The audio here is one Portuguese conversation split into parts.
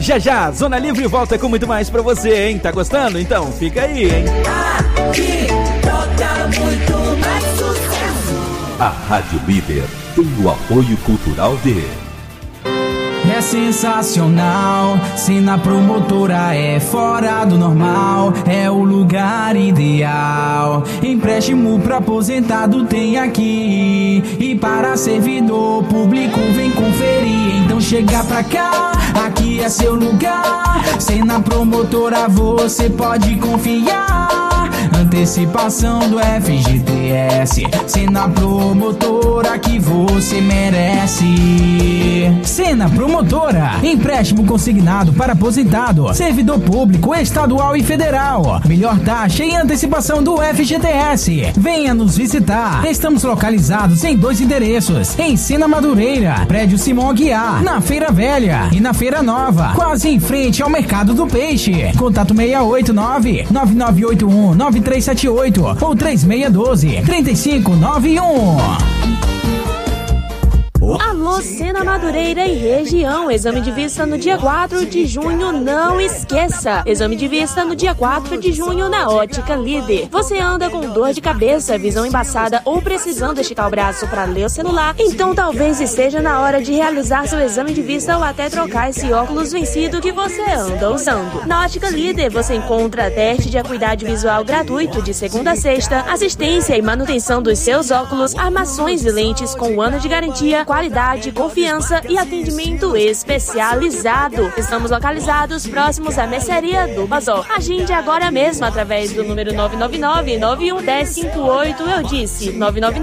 Já já, Zona Livre volta com muito mais pra você, hein? Tá gostando? Então fica aí, hein? Aqui toca muito mais sucesso. A Rádio Líder tem o apoio cultural de... É sensacional, se na promotora é fora do normal, é o lugar ideal. Empréstimo pra aposentado tem aqui, e para servidor público vem conferir. Então chega pra cá, aqui é seu lugar. Se na promotora você pode confiar. Antecipação do FGTS, Sena Promotora que você merece. Sena Promotora, empréstimo consignado para aposentado, servidor público estadual e federal. Melhor taxa e antecipação do FGTS. Venha nos visitar. Estamos localizados em 2 endereços: em Sena Madureira, prédio Simão Aguiar, na Feira Velha, e na Feira Nova, quase em frente ao Mercado do Peixe. Contato 689-9981-9378 ou 3612-3591. Alô, Sena Madureira e região. Exame de vista no dia 4 de junho, não esqueça. Exame de vista no dia 4 de junho na Ótica Líder. Você anda com dor de cabeça, visão embaçada ou precisando esticar o braço para ler o celular? Então talvez esteja na hora de realizar seu exame de vista ou até trocar esse óculos vencido que você anda usando. Na Ótica Líder você encontra teste de acuidade visual gratuito de segunda a sexta, assistência e manutenção dos seus óculos, armações e lentes com 1 ano de garantia, qualidade, confiança e atendimento especializado. Estamos localizados próximos à mercearia do Bazó. Agende agora mesmo através do número 999-91-1058. Eu disse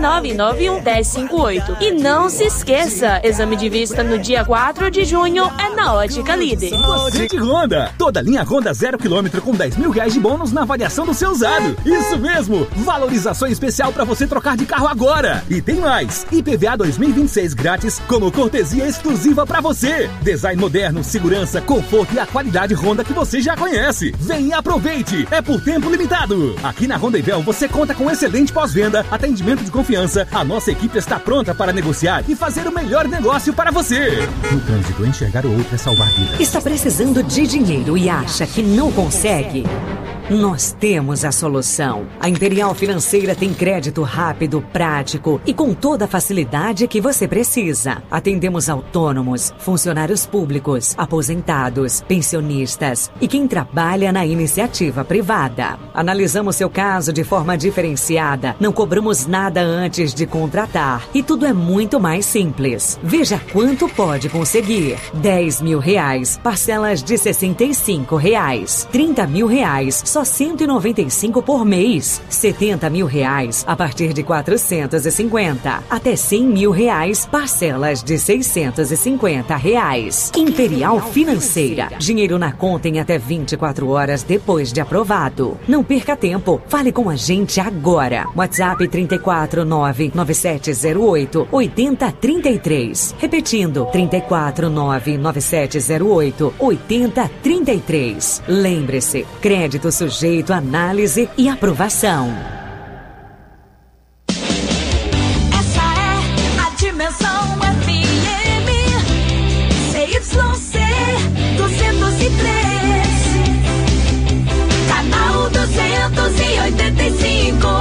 999-91-1058. E não se esqueça, exame de vista no dia 4 de junho é na Ótica Líder. Gente Honda, toda linha Honda 0 km com 10 mil reais de bônus na avaliação do seu usado. Isso mesmo, valorização especial para você trocar de carro agora. E tem mais, IPVA 2026 grátis como cortesia exclusiva pra você. Design moderno, segurança, conforto e a qualidade Honda que você já conhece. Vem e aproveite, é por tempo limitado. Aqui na Honda Ivel você conta com excelente pós-venda, atendimento de confiança. A nossa equipe está pronta para negociar e fazer o melhor negócio para você. No trânsito, enxergar o outro é salvar vidas. Está precisando de dinheiro e acha que não consegue? Nós temos a solução. A Imperial Financeira tem crédito rápido, prático e com toda a facilidade que você precisa. Atendemos autônomos, funcionários públicos, aposentados, pensionistas e quem trabalha na iniciativa privada. Analisamos seu caso de forma diferenciada, não cobramos nada antes de contratar e tudo é muito mais simples. Veja quanto pode conseguir. 10 mil reais, parcelas de 65 reais. 30 mil reais, só 195 por mês. 70 mil reais a partir de 450. Até 100 mil reais, parcelas de 650 reais. Imperial Financeira. Dinheiro na conta em até 24 horas depois de aprovado. Não perca tempo. Fale com a gente agora. WhatsApp 3499708-8033. Repetindo, 3499708-8033. Lembre-se, crédito sujeito a análise e aprovação. Essa é a Dimensão FM CYC 203, canal 285.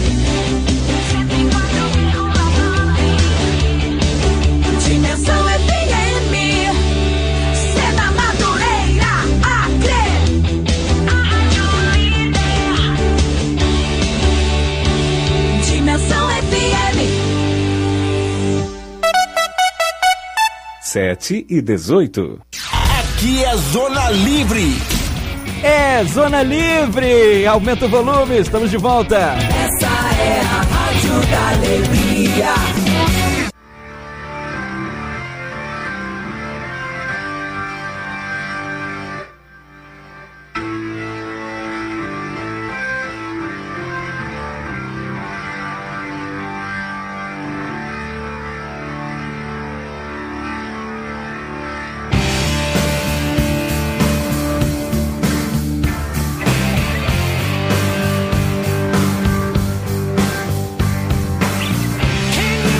Dimensão FM, Sena Madureira, Acre. Dimensão FM. 7h18. Aqui é Zona Livre. É Zona Livre. Aumenta o volume, estamos de volta. Essa é a Rádio da Alegria. Can you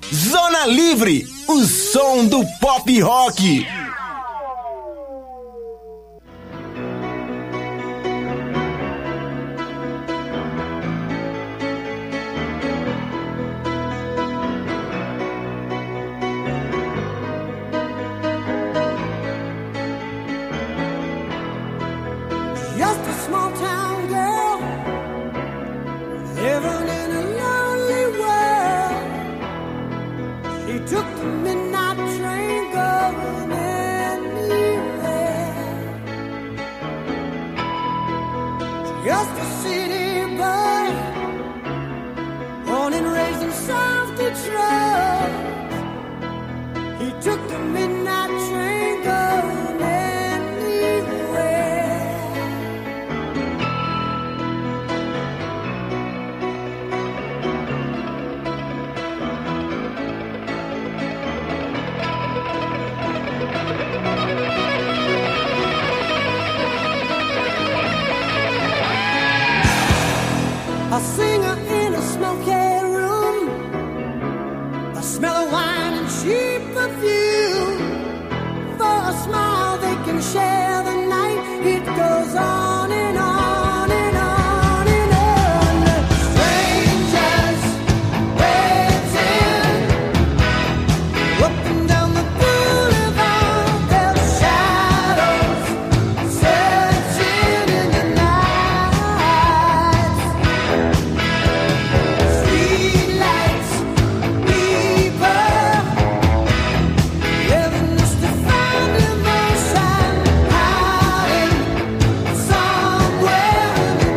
Zona Livre, o som do pop rock. A singer in a smoky room, a smell of wine and cheap perfume. For a smile they can share the night. It goes on and on and on and on. Strangers waiting up and down the boulevard, their shadows searching in the night. Streetlights, people living just to find emotion, hiding somewhere in the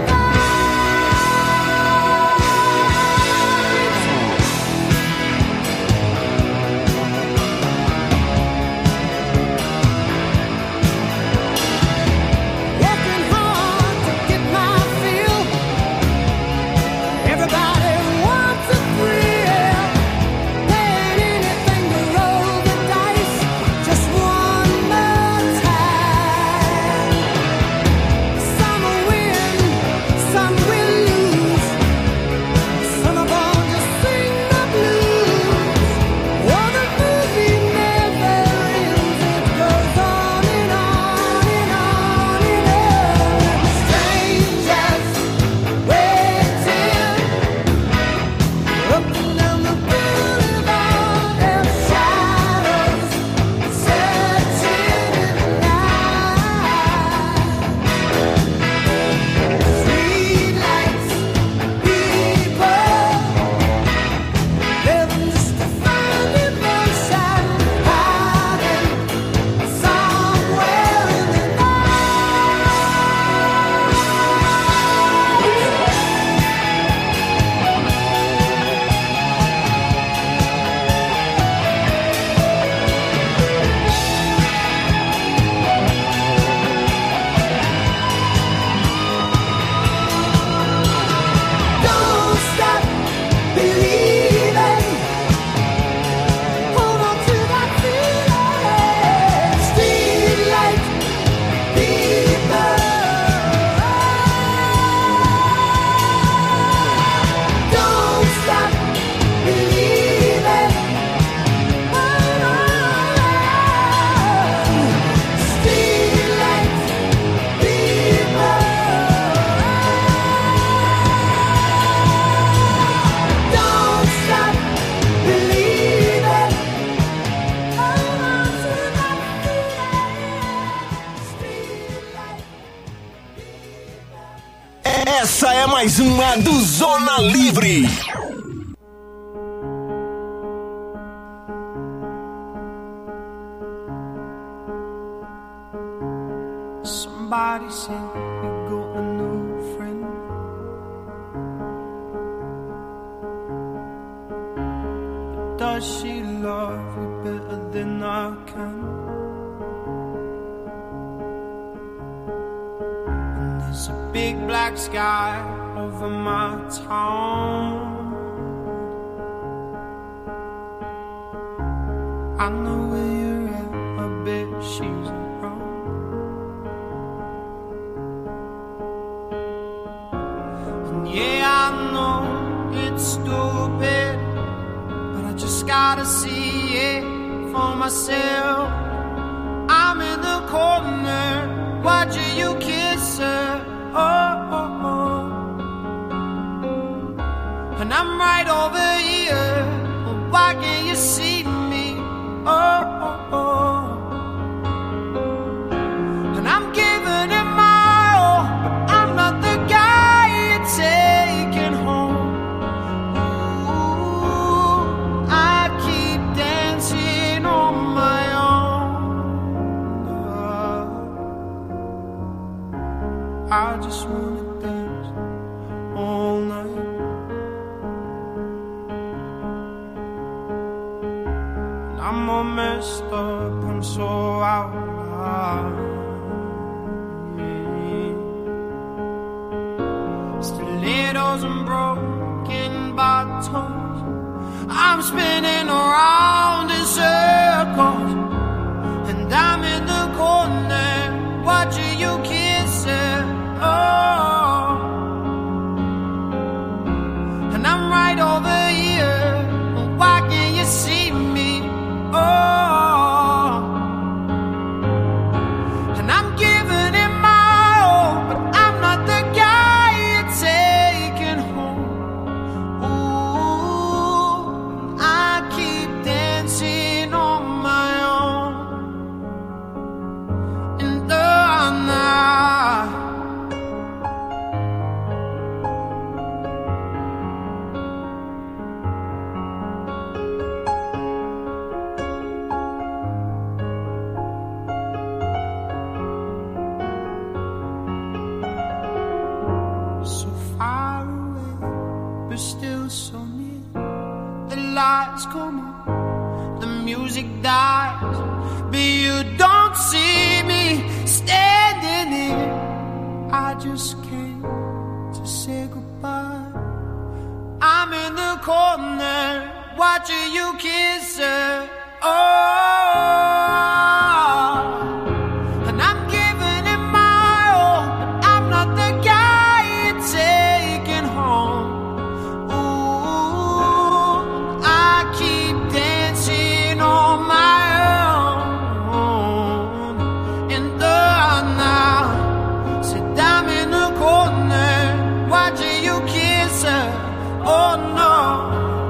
working hard to get my fill. Everybody wants a thrill, paying anything to roll the dice just one more time. Some will win, some will lose. Some are born to sing the blues. Oh, the movie never ends. It goes on and on and on and on. Strangers waiting up and down the boulevard, their shadows searching in the night. Streetlights, people living just to find emotion, hiding somewhere in the Don't stop believing. Hold on to that feeling. Streetlight people. Don't stop believing. Hold on. Streetlight people. Don't stop believing. Hold on to that feeling. Essa é mais uma do Zona Livre. Somebody said you got a new friend. But does she love you better than I can? And there's a big black sky over my town. I know where you're at, I bet she's around. And yeah, I know it's stupid, but I just gotta see it for myself. I'm in the corner watching you kiss her. Oh, oh, oh. And I'm right over here. Why can't you see me? Oh, oh, oh. And I'm giving it my all, but I'm not the guy you're taking home. Ooh, I keep dancing on my own. I just wanna dance all night. I'm all messed up, I'm so out of line. Stilettos and broken bottles, I'm spinning around in circles. And I'm in the corner watching you kiss her. Oh, and I'm right over here. Why can't you see me? Oh, and I'm giving it my all, but I'm not the guy you're taking home. Ooh, I keep dancing on my own in the night. So far away, but still so near. The lights come on, the music dies, but you don't see me standing here. I just came to say goodbye. I'm in the corner watching you kiss her. Oh, and I'm giving it my all, but I'm not the guy you're taking home. Ooh, I keep dancing on my own in the night. Said I'm in the corner watching you kiss her. Oh no,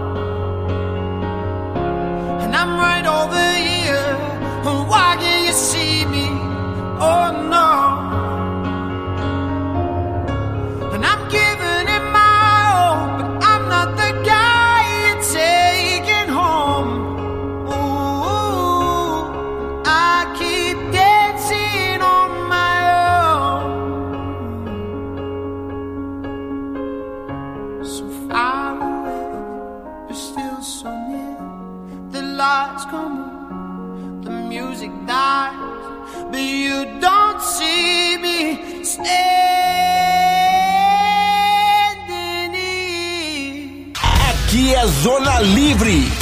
and I'm right over here. Why can't you see me? Oh no, and I'm giving it my all, but I'm not the guy you're taking home. Ooh, I keep dancing on my own. So far away, but still so near. The lights come on, the music dies, but you don't see me standing here. Aqui é Zona Livre.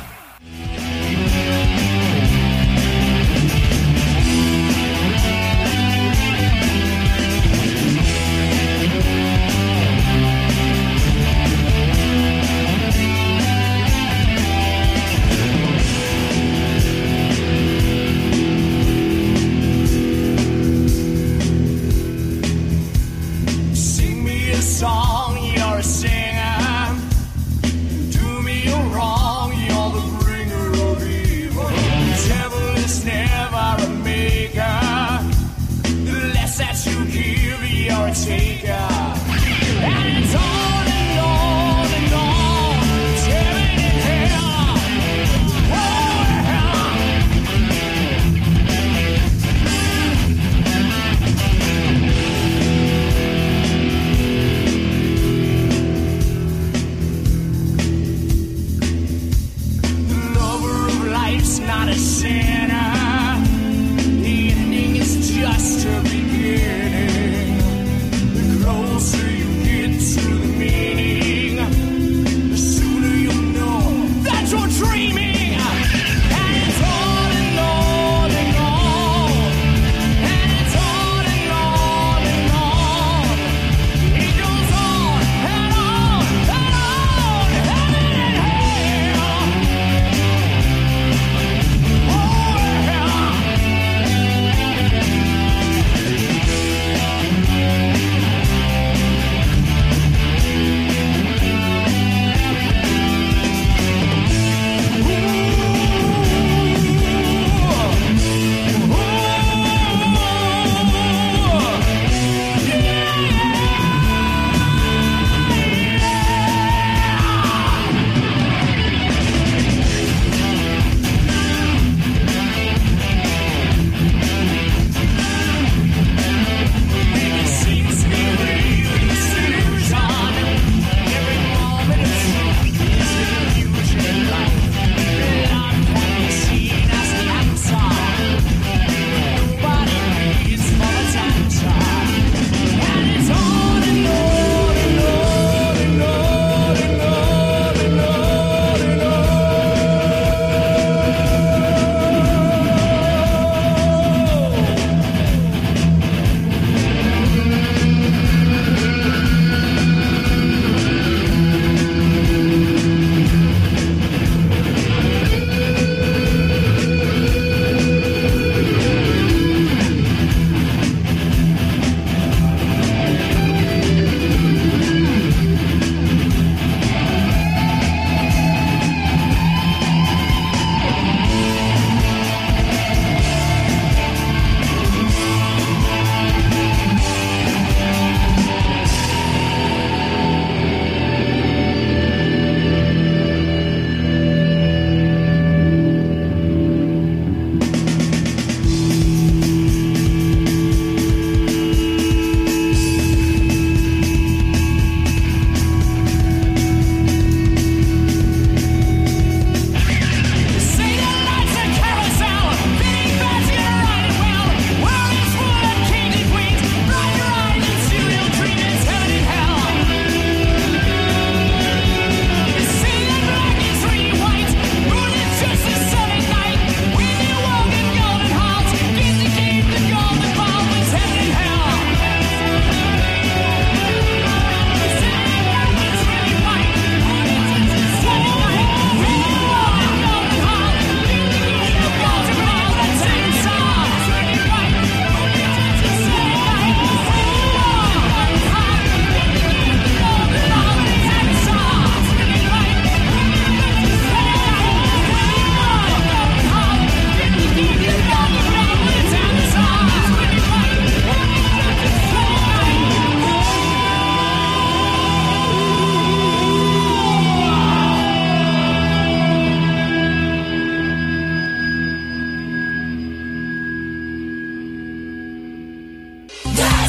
Sing me a song, you're a singer. Do me a wrong,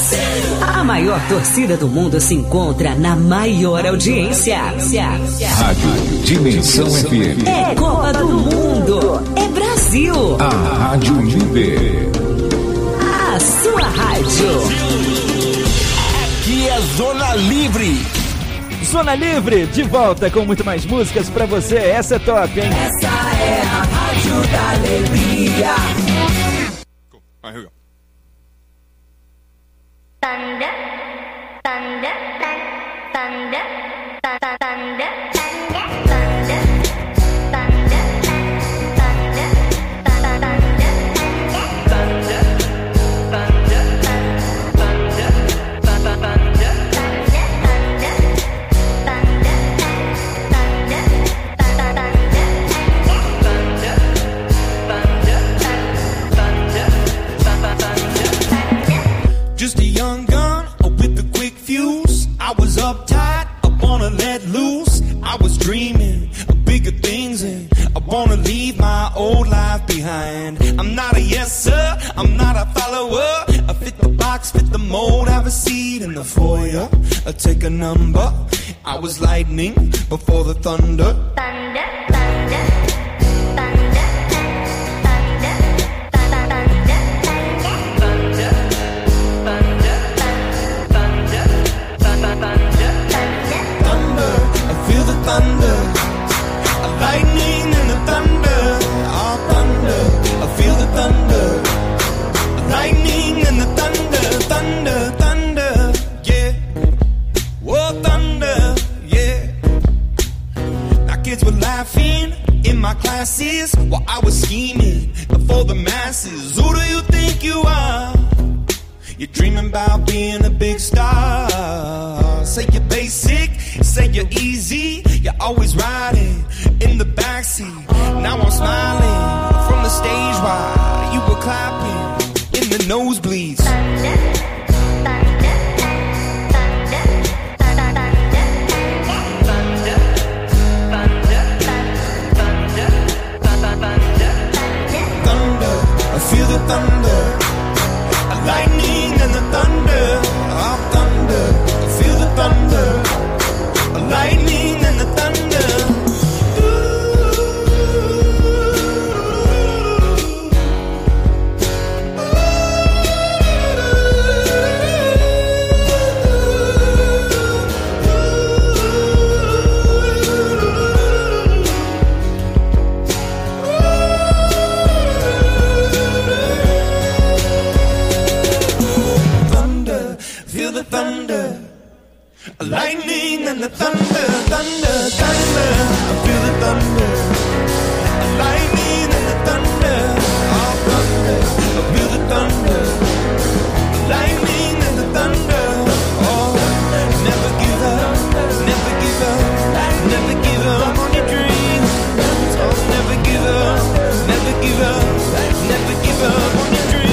A maior torcida do mundo se encontra na maior audiência. Rádio Dimensão FM. É Copa do Mundo. É Brasil. A Rádio Líder. A sua rádio. Aqui é Zona Livre. Zona Livre, de volta com muito mais músicas pra você. Essa é top, hein? Essa é a Rádio da Alegria. Thunder, thunder, thunder, thunder, thunder, thunder, thunder, thunder, Just a young gun with a quick fuse. I was uptight, I wanna let loose. I was dreaming of bigger things and I wanna leave my old life behind. I'm not a yes sir, I'm not a follower. I fit the box, fit the mold, have a seat in the foyer. I take a number. I was lightning before the thunder. thunder, thunder, thunder, thunder, Thunder, I feel the thunder. Lightning and the thunder. Oh, thunder, I feel the thunder. Lightning and the thunder. Thunder, thunder, yeah. Whoa, thunder, yeah. Now kids were laughing in my classes while I was scheming for the masses. Who do you think you are? You're dreaming about being a big star. Say you're basic, say you're easy. You're always riding in the backseat. Now I'm smiling from the stage while you were clapping in the nosebleeds. Thunder, I feel the thunder. Lightning and the thunder. Oh, thunder, I feel the thunder. Lightning and the thunder. Feel the thunder, lightning and the thunder, thunder, thunder. I feel the thunder, lightning and the thunder. Oh, thunder, I feel the thunder, lightning and the thunder. Oh, never give up, never give up, never give up on your dreams. Oh, never give up, never give up, never give up on your dreams.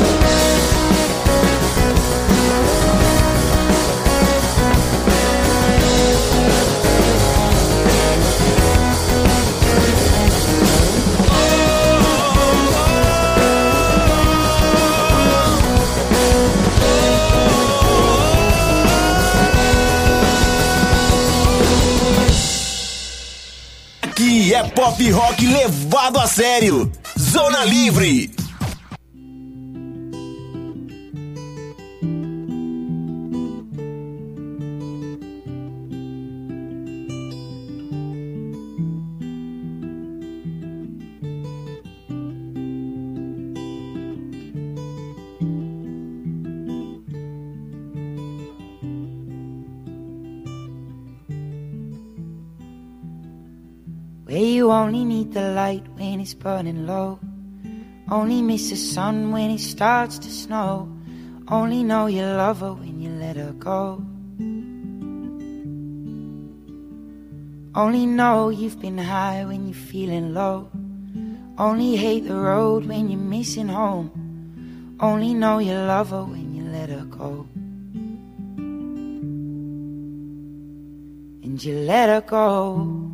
Aqui é pop rock levado a sério. Zona Livre. Where you only need the light when it's burning low. Only miss the sun when it starts to snow. Only know you love her when you let her go. Only know you've been high when you're feeling low. Only hate the road when you're missing home. Only know you love her when you let her go. And you let her go.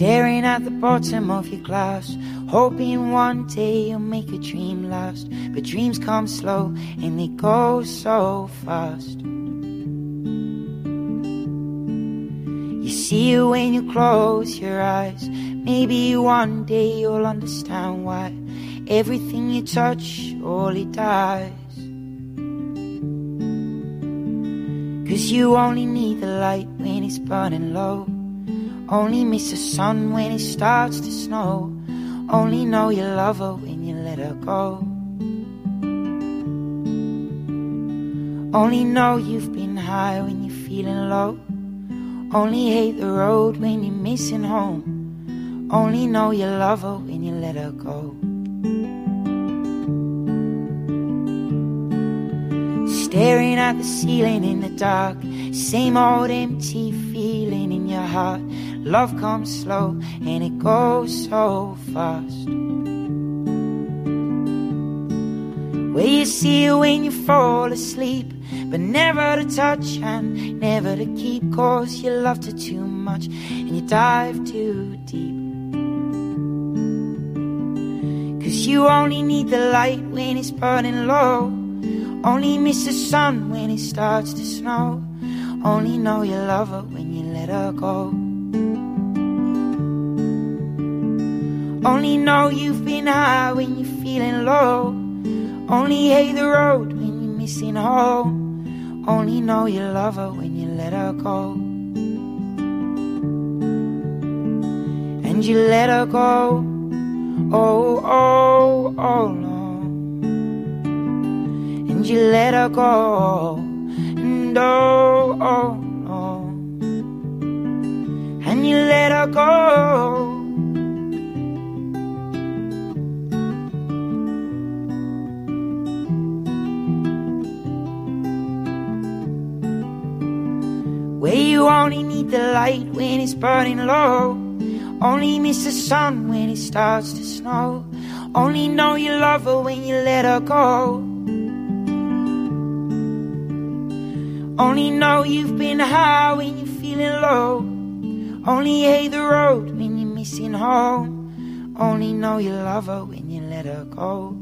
Staring at the bottom of your glass, hoping one day you'll make a dream last. But dreams come slow and they go so fast. You see it when you close your eyes. Maybe one day you'll understand why everything you touch only dies. 'Cause you only need the light when it's burning low. Only miss the sun when it starts to snow. Only know you love her when you let her go. Only know you've been high when you're feeling low. Only hate the road when you're missing home. Only know you love her when you let her go. Staring at the ceiling in the dark, same old empty feeling in your heart. Love comes slow and it goes so fast. Where you see it when you fall asleep, but never to touch and never to keep. 'Cause you loved her too much and you dive too deep. 'Cause you only need the light when it's burning low. Only miss the sun when it starts to snow. Only know you love her when you let her go. Only know you've been high when you're feeling low. Only hate the road when you're missing home. Only know you love her when you let her go. And you let her go. Oh, oh, oh, no. And you let her go. And oh, oh, no. And you let her go. Where you only need the light when it's burning low. Only miss the sun when it starts to snow. Only know you love her when you let her go. Only know you've been high when you're feeling low. Only hate the road when you're missing home. Only know you love her when you let her go.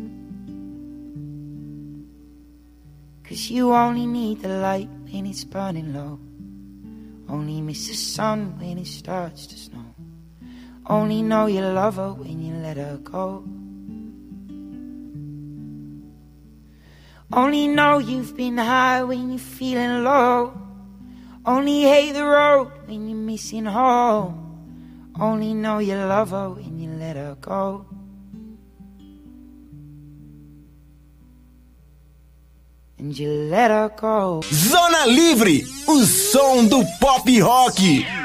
'Cause you only need the light when it's burning low. Only miss the sun when it starts to snow. Only know you love her when you let her go. Only know you've been high when you're feeling low. Only hate the road when you're missing home. Only know you love her when you let her go. And you let her go. Zona Livre, o som do pop rock.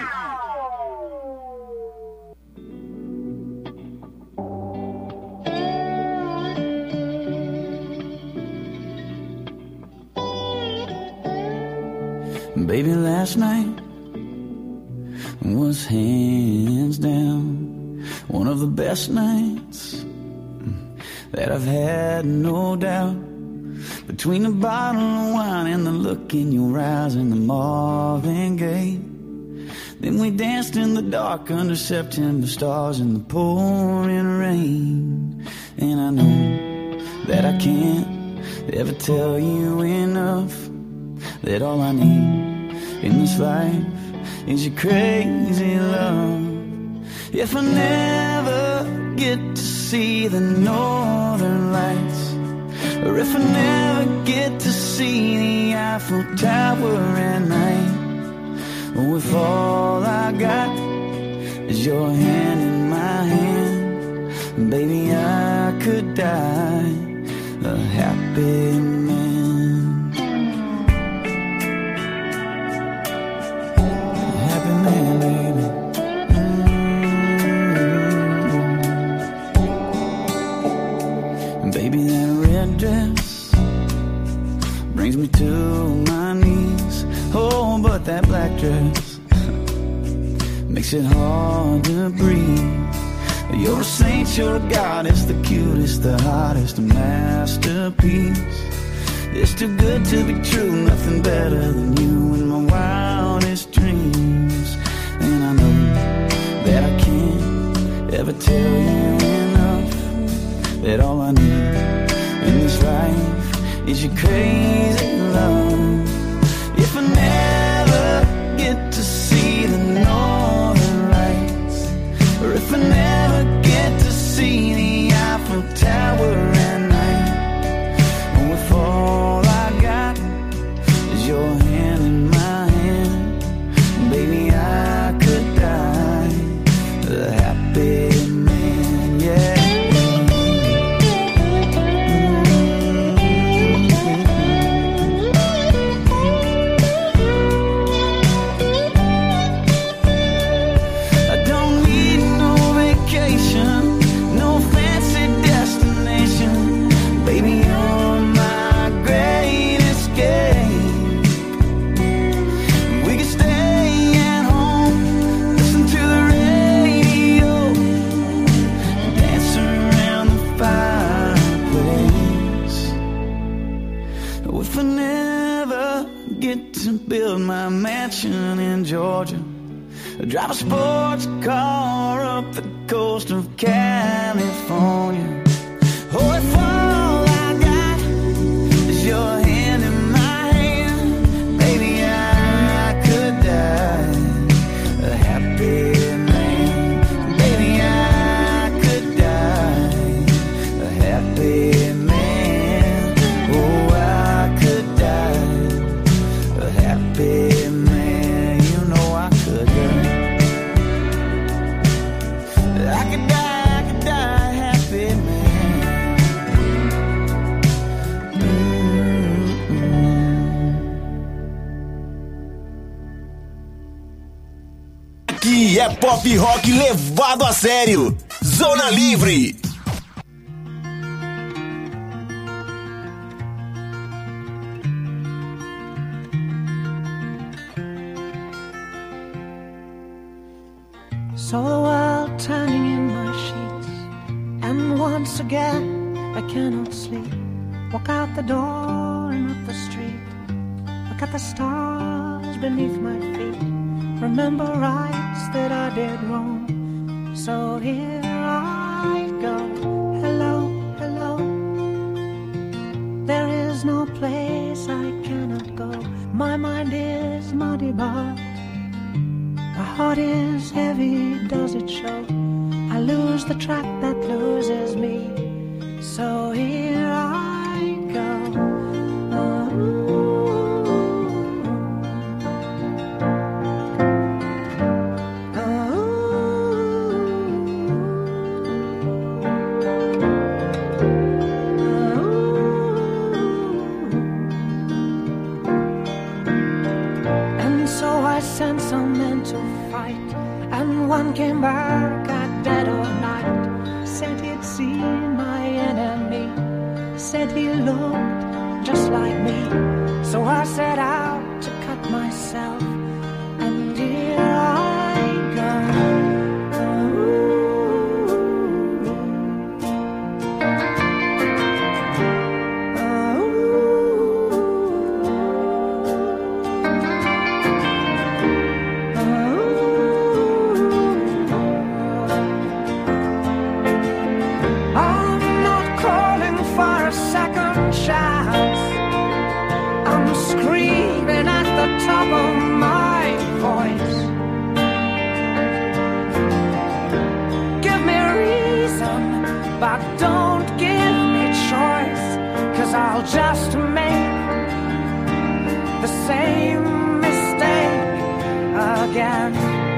Baby, last night was hands down one of the best nights that I've had, no doubt. Between the bottle of wine and the look in your eyes and the Marvin Gaye, then we danced in the dark under September stars in the pouring rain. And I know that I can't ever tell you enough that all I need in this life is your crazy love. If I never get to see the northern lights, or if I never get to see the Eiffel Tower at night, or if all I got is your hand in my hand, baby, I could die a happy man. A happy man, baby. Baby, that red dress brings me to my knees. Oh, but that black dress makes it hard to breathe. You're a saint, you're a goddess, the cutest, the hottest, a masterpiece. It's too good to be true, nothing better than you in my wildest dreams. And I know that I never tell you enough that all I need in this life is your crazy love. If I never get to see the northern lights, or if I never get to see the Eiffel Tower at night, or if all I got is your hand in my hand, baby, I could die a happy man, yeah. I don't need no vacation, no fancy destination, baby, you're my great escape. We can stay at home, listen to the radio, and dance around the fireplace. If I never get to build my mansion in Georgia, drive a sports car up the coast of California, oh, if all I got is your hand in my hand, baby, I could die a happy man. Baby, I could die a happy man. Oh, I could die a happy man. You know I could die. I could die a happy man. Aqui é pop rock levado a sério. Zona Livre. Saw the world turning in my sheets, and once again I cannot sleep. Walk out the door and up the street, look at the stars beneath my feet. Remember rights that I did wrong, so here I go. Hello, hello. There is no place I cannot go. My mind is muddy, but my heart is heavy, does it show? I lose the track that loses me, so here I go. And so I sent some men to fight, and one came back at dead of night. Said he'd seen my enemy, said he looked just like me. So I set out to cut myself, and here I go. I'm not calling for a second chance. I'm screaming at the top of my voice. Give me reason, but don't give me choice, 'cause I'll just make the same mistake again.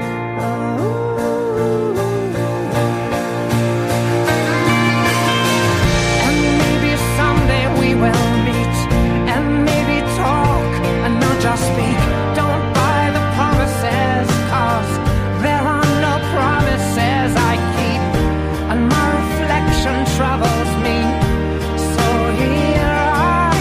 And maybe someday we will meet, and maybe talk and not just speak. Don't buy the promises, 'cause there are no promises I keep, and my reflection troubles me. So here I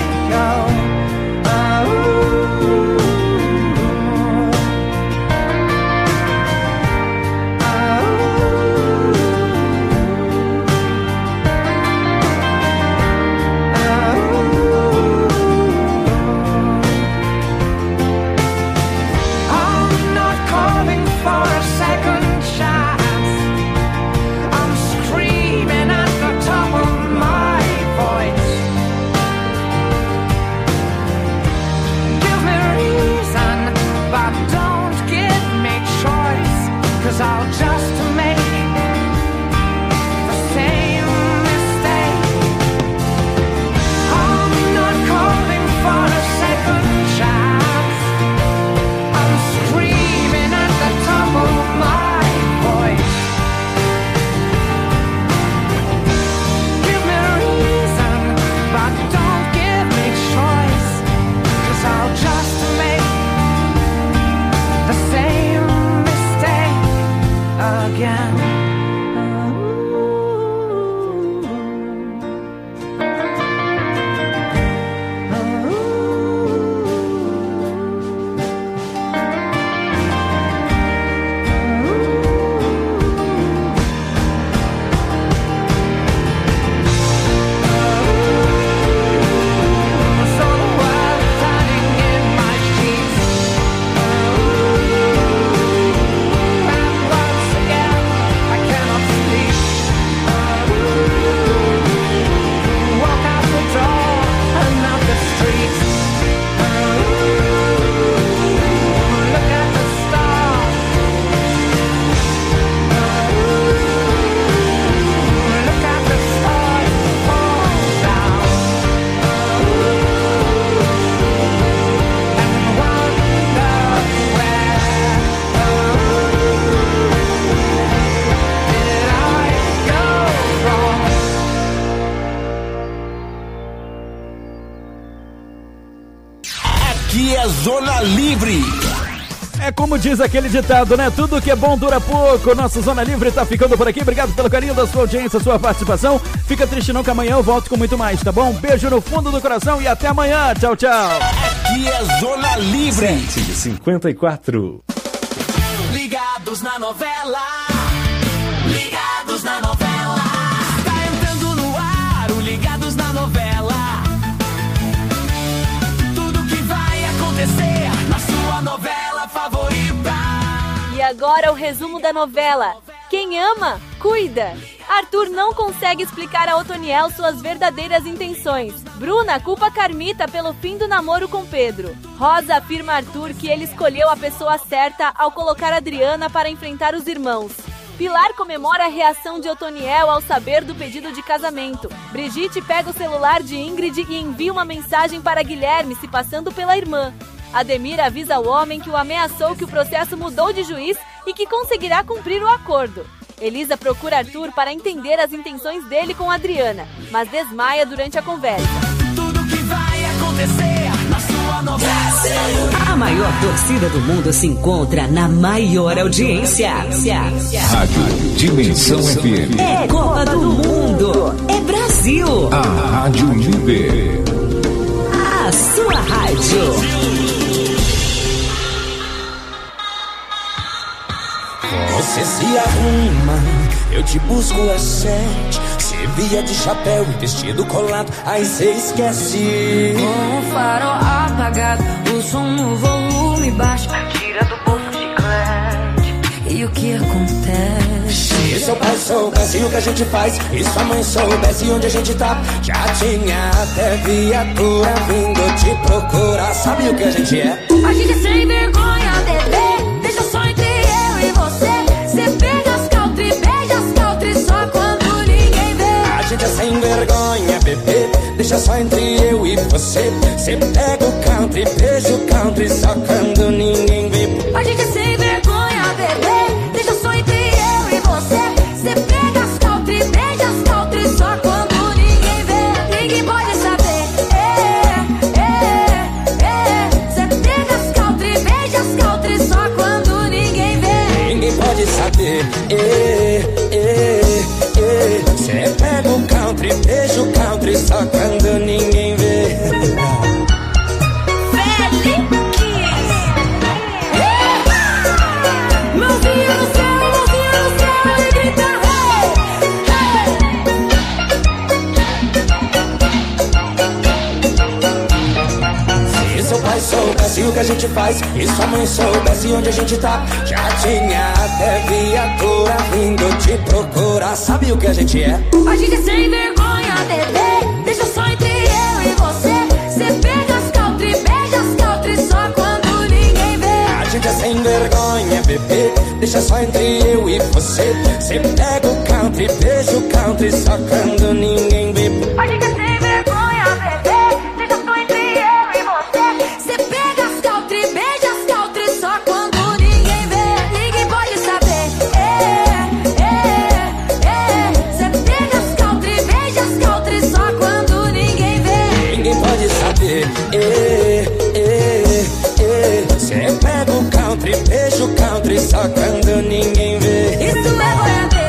Aqui é Zona Livre. É como diz aquele ditado, né? Tudo que é bom dura pouco. Nosso Zona Livre tá ficando por aqui. Obrigado pelo carinho da sua audiência, sua participação. Fica triste não que amanhã eu volto com muito mais, tá bom? Beijo no fundo do coração e até amanhã. Tchau, tchau. Aqui é Zona Livre. 7h54. Ligados na novela. Ligados na novela. Tá entrando no ar o Ligados na novela. Tudo que vai acontecer na sua novela favorita. E agora o resumo da novela. Quem ama, cuida. Arthur não consegue explicar a Otoniel suas verdadeiras intenções. Bruna culpa Carmita pelo fim do namoro com Pedro. Rosa afirma a Arthur que ele escolheu a pessoa certa ao colocar Adriana para enfrentar os irmãos. Pilar comemora a reação de Otoniel ao saber do pedido de casamento. Brigitte pega o celular de Ingrid e envia uma mensagem para Guilherme se passando pela irmã. Ademir avisa o homem que o ameaçou que o processo mudou de juiz e que conseguirá cumprir o acordo. Elisa procura Arthur para entender as intenções dele com Adriana, mas desmaia durante a conversa. Tudo que vai acontecer na sua novela. A maior torcida do mundo se encontra na maior audiência. Rádio Dimensão FM. É Copa do Mundo. É Brasil. A Rádio Líder. A sua rádio. Você se arruma, eu te busco às 7. Você via de chapéu e vestido colado, aí cê esquece. Com o farol apagado, o som no volume baixo, tira do bolso chiclete. E o que acontece? Se seu pai soubesse o que a gente faz, e sua mãe soubesse onde a gente tá, já tinha até viatura vindo te procurar. Sabe o que a gente é? A gente é sem vergonha, bebê. Deixa só entre eu e você. Cê pega as country, beija as country só quando ninguém vê. A gente é sem vergonha, bebê. Deixa só entre eu e você. Cê pega o country, beija o country só quando ninguém vê. A gente é sem vergonha, bebê. Deixa só entre eu e você. Cê pega as country, beija as country só quando ninguém vê. Ninguém pode saber. Cê pega as country, beija as country só quando ninguém vê. Ninguém pode saber. Cê pega o country, beija o country só quando ninguém vê. Mãozinha no céu e grita Se seu pai soubesse o que a gente faz, e sua mãe soubesse onde a gente tá, já tinha até viatura vindo te procurar. Sabe o que a gente é? A gente é sem vergonha, bebê. Deixa só entre eu e você. Cê pega as country, beija as country só quando ninguém vê. A gente é sem vergonha, bebê. Deixa só entre eu e você. Cê pega o country, beija o country só quando ninguém vê. A gente é sem vergonha, bebê. Deixa só entre eu e você. Cê pega as country, beija as country só quando ninguém vê. Ninguém pode saber. Cê pega as country, beija as country só quando ninguém vê. Ninguém pode saber. Cê pega o country, beija o country só quando ninguém vê. Isso é boiadeira.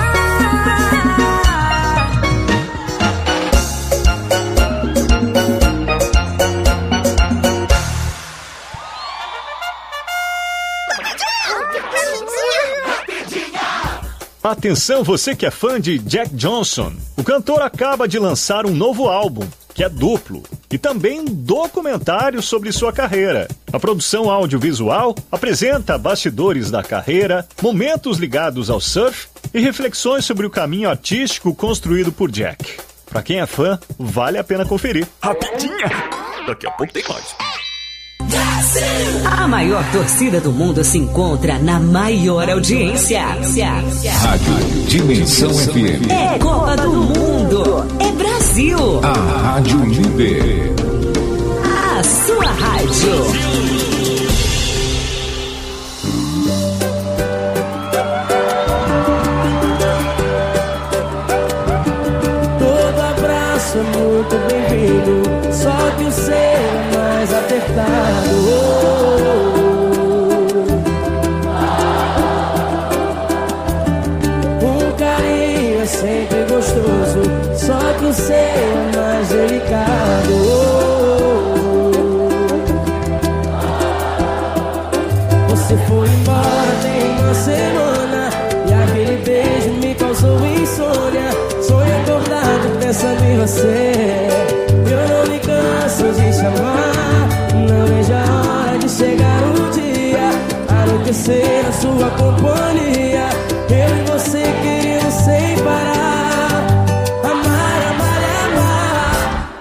Atenção, você que é fã de Jack Johnson. O cantor acaba de lançar um novo álbum, que é duplo, e também um documentário sobre sua carreira. A produção audiovisual apresenta bastidores da carreira, momentos ligados ao surf e reflexões sobre o caminho artístico construído por Jack. Pra quem é fã, vale a pena conferir. Rapidinha! Daqui a pouco tem mais. A maior torcida do mundo se encontra na maior audiência. Rádio Dimensão FM. É Copa do Mundo. É Brasil. A Rádio Líder. A sua rádio. Todo abraço é muito bem-vindo, só que o seu é mais apertado. recado. Você foi embora tem uma semana e aquele beijo me causou insônia. Sonho acordado pensando em você. Eu não me canso de chamar. Não vejo a hora de chegar o dia, anoitecer na sua companhia. Eu e você querendo sem parar. Amar, amar, amar.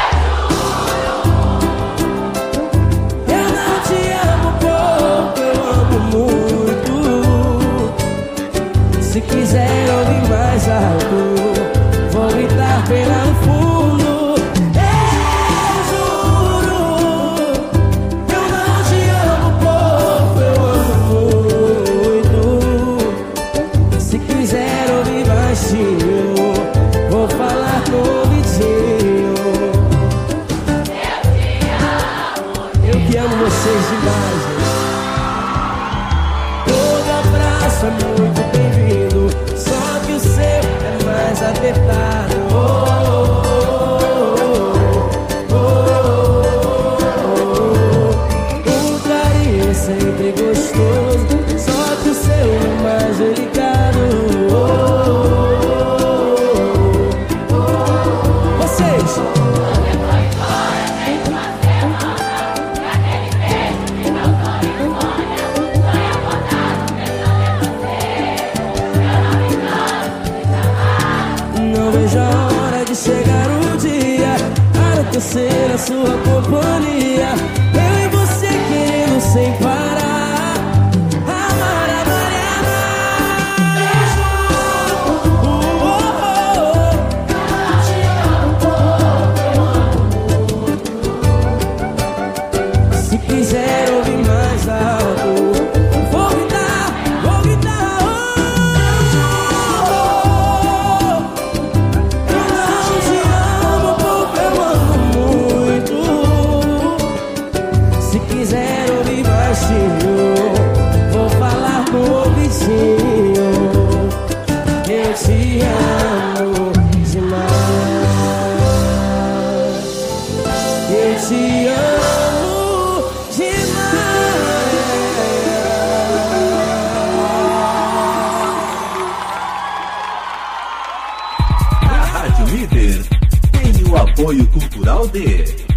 Eu não te amo pouco, eu amo muito. Se quiser ouvir mais alto, vou gritar bem lá no fundo. Vou falar com o vizinho. Eu que amo vocês demais, gente. Todo abraço é muito bem-vindo, só que o seu é mais apertado. O carinho é sempre gostoso, só que o seu é mais delicado. Chegar o dia, anoitecer na sua companhia. Eu e você querendo sem parar. Amar, amar e amar. Se quiser ouvir mais alto, vou gritar, vou gritar. Vou falar com o vizinho. Eu te amo demais. Eu te amo demais. A Rádio Líder tem o apoio cultural de...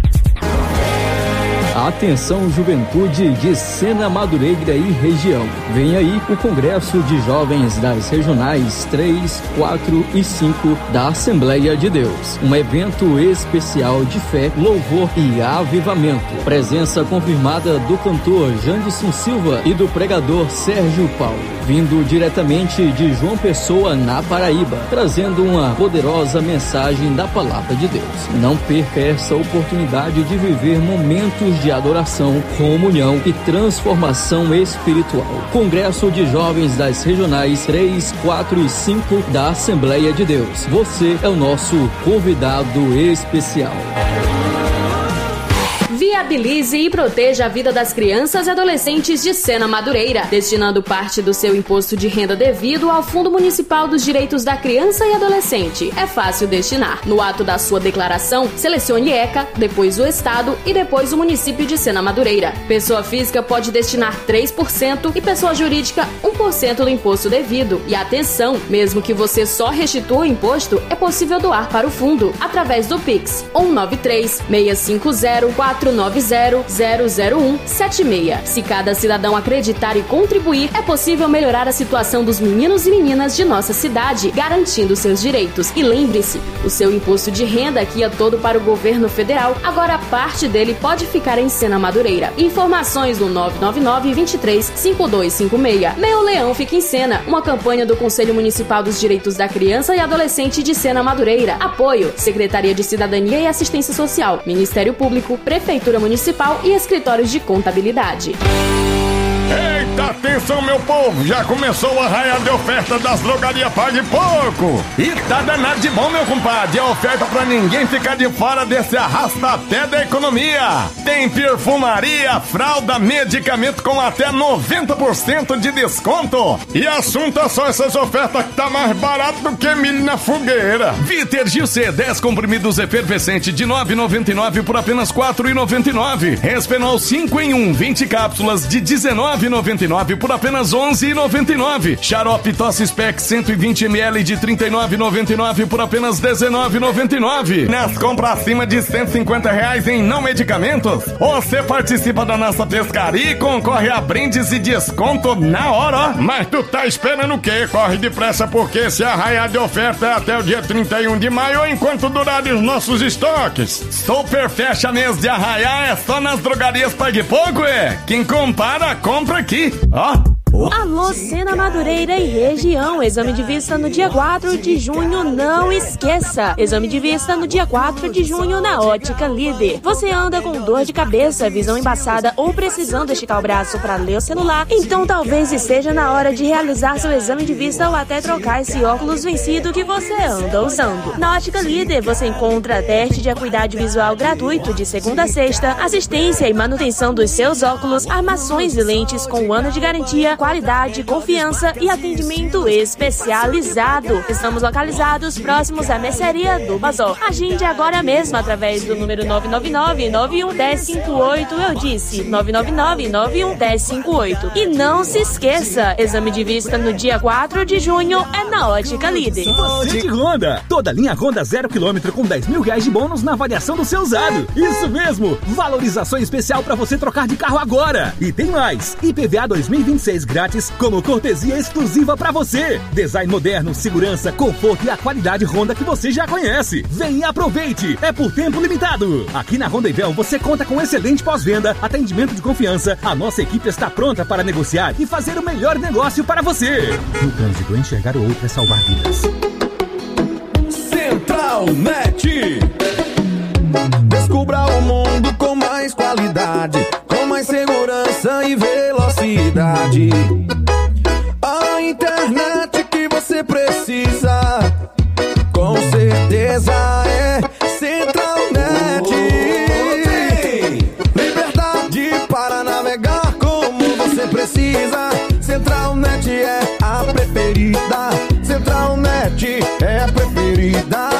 Atenção, juventude de Sena, Madureira e região. Vem aí o Congresso de Jovens das Regionais 3, 4 e 5 da Assembleia de Deus. Um evento especial de fé, louvor e avivamento. Presença confirmada do cantor Janderson Silva e do pregador Sérgio Paulo. Vindo diretamente de João Pessoa, na Paraíba, trazendo uma poderosa mensagem da Palavra de Deus. Não perca essa oportunidade de viver momentos de adoração, comunhão e transformação espiritual. Congresso de Jovens das Regionais 3, 4 e 5 da Assembleia de Deus. Você é o nosso convidado especial. Viabilize e proteja a vida das crianças e adolescentes de Sena, Madureira, destinando parte do seu imposto de renda devido ao Fundo Municipal dos Direitos da Criança e Adolescente. É fácil destinar. No ato da sua declaração, selecione ECA, depois o Estado e depois o município de Sena, Madureira. Pessoa física pode destinar 3% e pessoa jurídica 1% do imposto devido. E atenção, mesmo que você só restitua o imposto, é possível doar para o fundo através do Pix 193 650 490-00176. Se cada cidadão acreditar e contribuir, é possível melhorar a situação dos meninos e meninas de nossa cidade, garantindo seus direitos. E lembre-se, o seu imposto de renda que ia todo para o governo federal, agora parte dele pode ficar em Sena, Madureira. Informações no 999-23-5256. Meu Leão fica em Sena, uma campanha do Conselho Municipal dos Direitos da Criança e Adolescente de Sena, Madureira. Apoio: Secretaria de Cidadania e Assistência Social, Ministério Público, Prefeitura Municipal e Escritórios de Contabilidade. Eita, tem Atenção, meu povo, já começou o arraial de oferta das drogarias Pague Pouco. E tá danado de bom, meu compadre. É oferta pra ninguém ficar de fora desse arrasta-pé da economia. Tem perfumaria, fralda, medicamento com até 90% de desconto. E assunto é só essas ofertas que tá mais barato do que milho na fogueira. Vitergil C, 10 comprimidos efervescente de R$ 9,99 por apenas R$ 4,99. Respenol 5 em 1, 20 cápsulas de R$ 19,99 por apenas R$ 11,99. Xarope Tosse Spec 120 ml de R$ 39,99 por apenas R$ 19,99. Nas compras acima de R$ 150 em não medicamentos, você participa da nossa pescaria e concorre a brindes e desconto na hora, ó. Mas tu tá esperando o quê? Corre depressa, porque esse arraial de oferta é até o dia 31 de maio, enquanto durarem os nossos estoques. Super fecha mês de arraial é só nas drogarias Pague Pouco, Quem compara, compra aqui, ó. Alô, Sena Madureira e região. Exame de vista no dia 4 de junho, não esqueça. Exame de vista no dia 4 de junho na Ótica Líder. Você anda com dor de cabeça, visão embaçada ou precisando esticar o braço para ler o celular? Então talvez esteja na hora de realizar seu exame de vista ou até trocar esse óculos vencido que você anda usando. Na Ótica Líder você encontra teste de acuidade visual gratuito de segunda a sexta, assistência e manutenção dos seus óculos, armações e lentes com 1 ano de garantia, qualidade, confiança e atendimento especializado. Estamos localizados próximos à mercearia do Bazó. Agende agora mesmo através do número 999-91-1058. Eu disse 999-91-1058. E não se esqueça, exame de vista no dia 4 de junho é na Ótica Líder. City Honda, toda linha Honda 0 km com R$10.000 de bônus na avaliação do seu usado. Isso mesmo, valorização especial para você trocar de carro agora. E tem mais, IPVA 2026 grátis como cortesia exclusiva pra você. Design moderno, segurança, conforto e a qualidade Honda que você já conhece. Vem e aproveite, é por tempo limitado. Aqui na Honda Ivel você conta com excelente pós-venda, atendimento de confiança. A nossa equipe está pronta para negociar e fazer o melhor negócio para você. No trânsito, enxergar o outro é salvar vidas. Central Net. Descubra o mundo com mais qualidade, com mais segurança e velocidade. A internet que você precisa, com certeza é Centralnet. Liberdade para navegar como você precisa. Centralnet é a preferida. Centralnet é a preferida.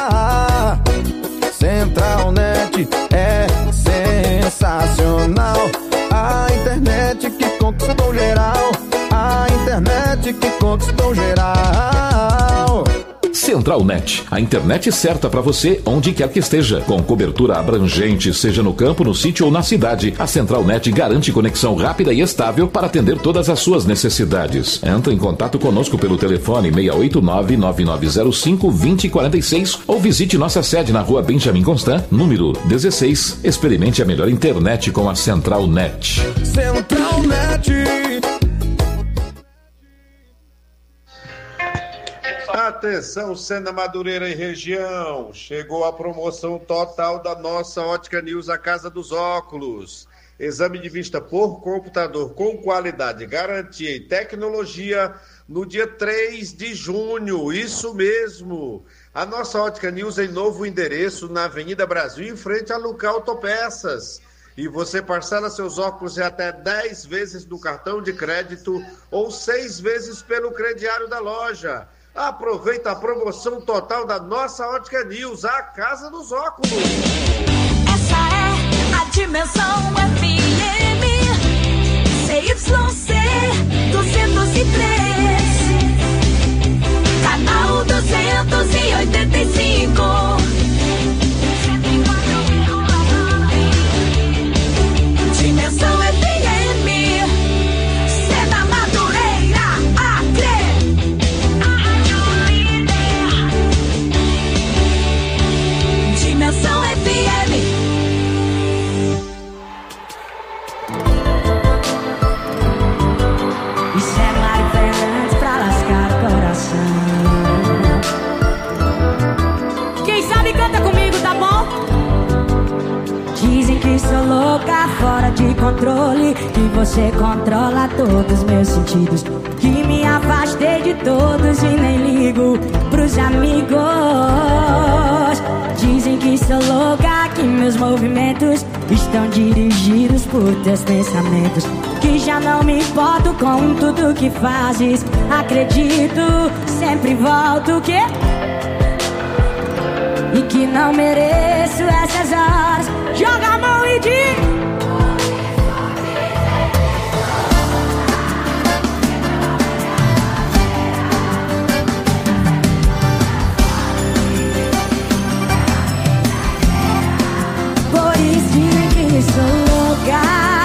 Centralnet é sensacional. A internet que conquistou geral. A internet que conquistou geral. Centralnet, a internet certa para você onde quer que esteja. Com cobertura abrangente, seja no campo, no sítio ou na cidade, a Centralnet garante conexão rápida e estável para atender todas as suas necessidades. Entre em contato conosco pelo telefone 689-9905-2046 ou visite nossa sede na rua Benjamin Constant, número 16. Experimente a melhor internet com a Centralnet. Centralnet. Atenção, Sena Madureira e região, chegou a promoção total da nossa Ótica News, a Casa dos Óculos. Exame de vista por computador com qualidade, garantia e tecnologia no dia 3 de junho, isso mesmo. A nossa Ótica News em novo endereço na Avenida Brasil, em frente a Lucar Autopeças. E você parcela seus óculos em até 10 vezes no cartão de crédito ou 6 vezes pelo crediário da loja. Aproveita a promoção total da nossa Ótica News, a Casa dos Óculos. Essa é a Dimensão FM CYC 203, canal 285. Dimensão FM, Sena Madureira, Acre. Dimensão FM. Dizem que sou louca, fora de controle, que você controla todos os meus sentidos, que me afastei de todos e nem ligo pros amigos. Dizem que sou louca, que meus movimentos estão dirigidos por teus pensamentos, que já não me importo com tudo que fazes. Acredito, sempre volto o quê? E que não mereço essas horas. Joga a mão e diz: por isso dizem que sou louca.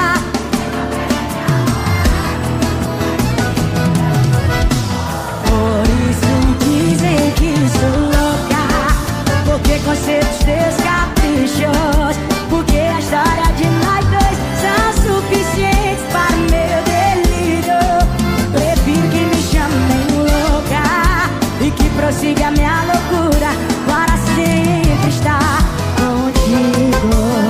Por isso dizem que sou louca, porque conceitos teus caprichos, porque a história de nós dois são suficientes para o meu delírio. Prefiro que me chamem louca e que prossiga a minha loucura para sempre estar contigo.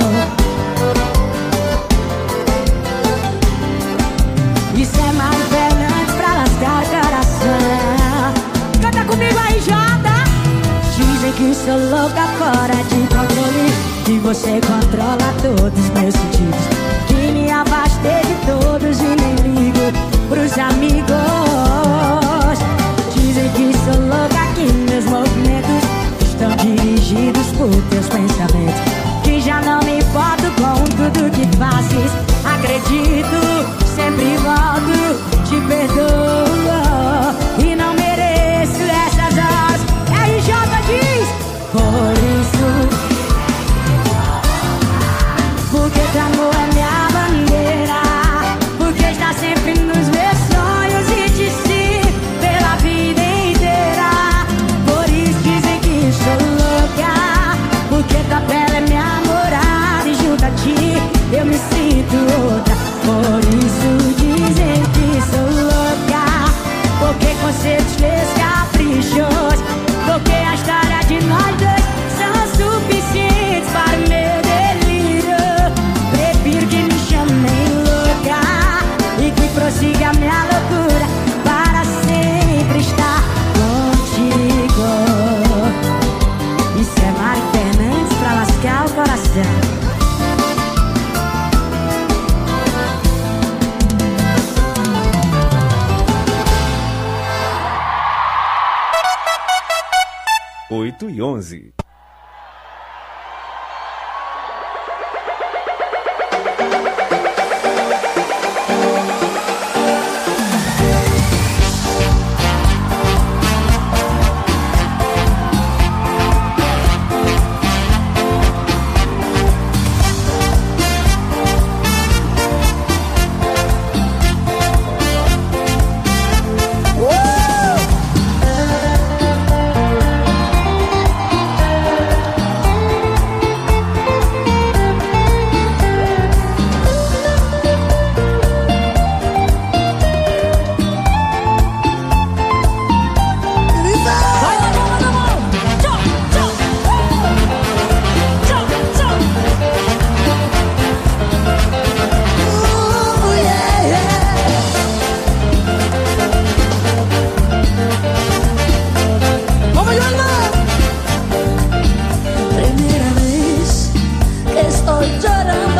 Isso é mais Fernandes pra lascar o coração. Canta comigo aí, Jota. Dizem que sou louca, fora de controle, que você controla todos os meus sentidos, que me afastei de todos e nem ligo pros amigos. Dizem que sou louca, que meus movimentos estão dirigidos por teus pensamentos, que já não me importo com tudo que fazes. Acredito, sempre volto, te perdoo e não mereço essas horas. RJ diz: por isso, porque teu amor é minha bandeira, porque está sempre nos meus sonhos e te sigo pela vida inteira. Por isso dizem que sou louca, porque tua pele é minha morada e junto a ti eu me sinto outra. Por isso dizem que sou louca, porque conceitos teus caprichos, porque a história de nós dois são suficientes para o meu delírio. Prefiro que me chamem louca e que prossiga a minha loucura para sempre estar contigo. Isso é Mari Fernandes pra lascar o coração. 8h11. Primera vez que estoy llorando.